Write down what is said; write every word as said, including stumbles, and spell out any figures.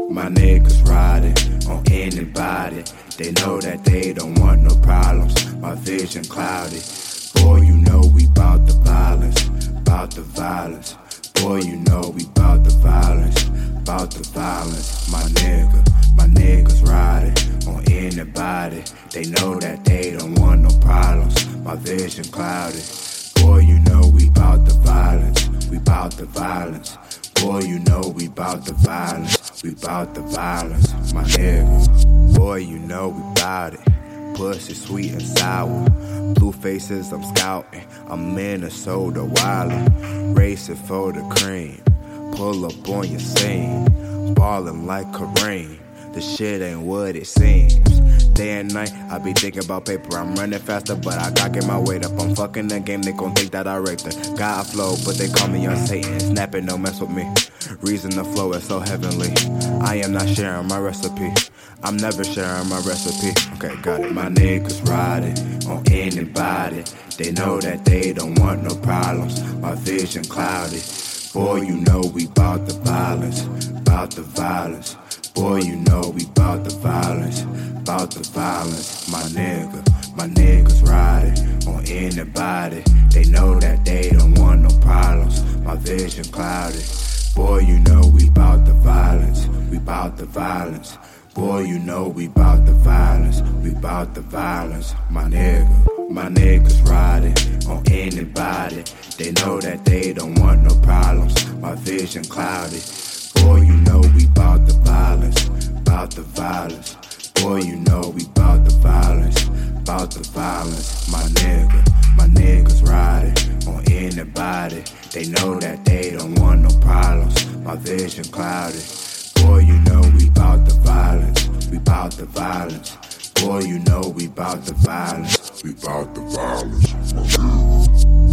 My niggas riding on anybody. They know that they don't want no problems. My vision cloudy. Boy, you know we bout the violence, bout the violence. Boy, you know we bout the violence, bout the violence. My nigga, my niggas riding on anybody. They know that they don't want no problems. My vision cloudy. Boy, you know we bout the violence, we bout the violence. Boy, you know we bout the violence, we bout the violence. My nigga, boy, you know we bout it. Pussy sweet and sour. Blue faces, I'm scouting. I'm Minnesota wildin'. Racing for the cream. Pull up on your scene. Ballin' like Kareem. The shit ain't what it seems. Day and night, I be thinking about paper. I'm running faster, but I gotta get my weight up. I'm fucking the game, they gon' think that I raped her. God flow, but they call me on Satan. Snapping, don't mess with me. Reason the flow is so heavenly. I am not sharing my recipe. I'm never sharing my recipe. Okay, got it. My niggas riding on anybody. They know that they don't want no problems. My vision cloudy. Boy, you know we bout the violence, bout the violence. Boy, you know we bout the violence, bout the violence. My nigga, my niggas riding on anybody. They know that they don't want no problems. My vision cloudy. Boy, you know we bout the violence, we bout the violence. Boy, you know we bout the violence, we bout the violence. My nigga, my niggas riding on anybody. They know that they don't want no problems. My vision cloudy. Boy, you know we bout the violence, bout the violence. Boy, you know we bout the violence, bout the violence. My nigga, my niggas riding on anybody. They know that they don't want no problems. My vision cloudy. Boy, you know we bout the violence, we bout the violence. Boy, you know we bout the violence, we bout the violence. My nigga.